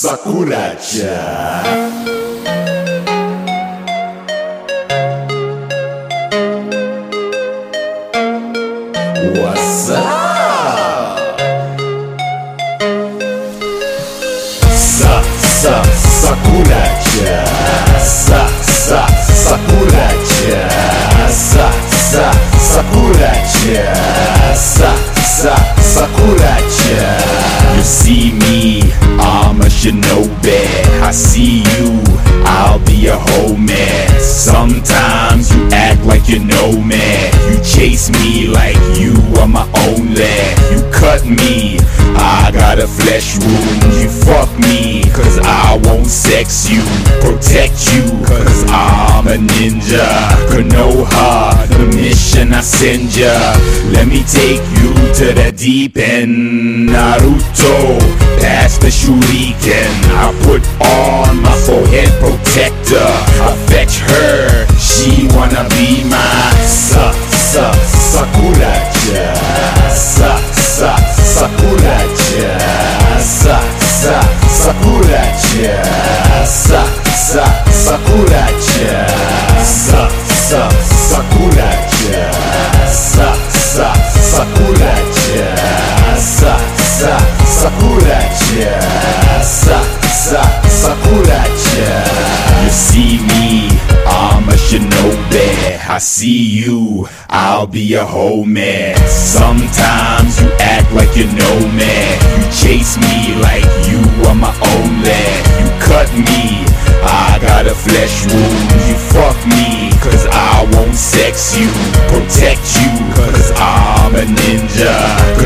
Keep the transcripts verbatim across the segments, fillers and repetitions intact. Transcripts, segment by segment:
Sakura-chan. What's up? Sa, sa, Sakura-chan. Sa, sa, Sakura-chan. Sa, sa, Sakura-chan. Sa, sa, Sakura-chan. You see me, I'm a shinobi. I see you, I'll be a homie. Sometimes you act like you know me. You chase me like you are my only. You cut me, I got a flesh wound. You fuck me, cause I won't sex you. Protect you, cause I'm a ninja. Konoha, the mission I send ya. Let me take you to the deep end. Naruto, past the shuriken. I put on my forehead protector. I fetch her, she wanna be my sa, sa, Sakura-chan. Sa, sa, Sakura-chan. Sa, sa, Sakura-chan. Sa, sa, Sakura-chan. Sa, sa, Sakura-chan. Sa, sa, Sakura-chan. Sa, sa, Sakura-chan. Sa, sa, Sakura-chan. You see me, I'm a shinobi. I see you, I'll be a homie. Sometimes you act like you know me. You chase me like you are my only. You cut me, I got a flesh wound. You fuck me, cause I won't sex you. Protect you, cause I'm a ninja.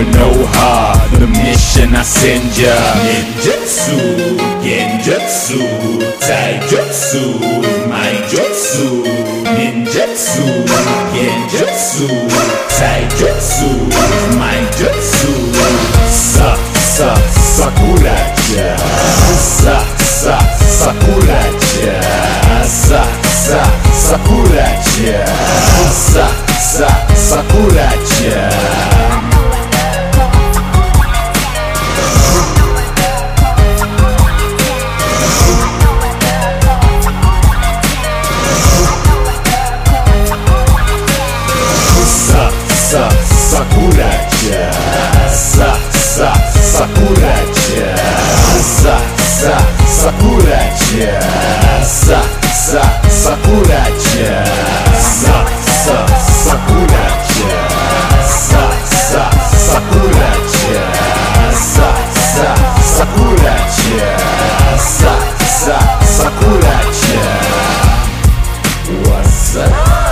Konoha, the mission I send ya. Ninjutsu, genjutsu, taijutsu is my jutsu. Ninjutsu, genjutsu, taijutsu is my jutsu. Sa, sa, Sakura-chan. Sa, sa, Sakura-chan. Sa, sa, Sakura-chan. Sa, sa, Sakura-chan. Sa, Sakura-chan. Sa, sa, Sakura-chan. Sa, sa, Sakura-chan. Sa, sa, Sakura-chan. Sa, sa, Sakura-chan. Sa, sa, Sakura-chan. Sa, sa, Sakura-chan. Sa, sa, Sakura-chan. What's up?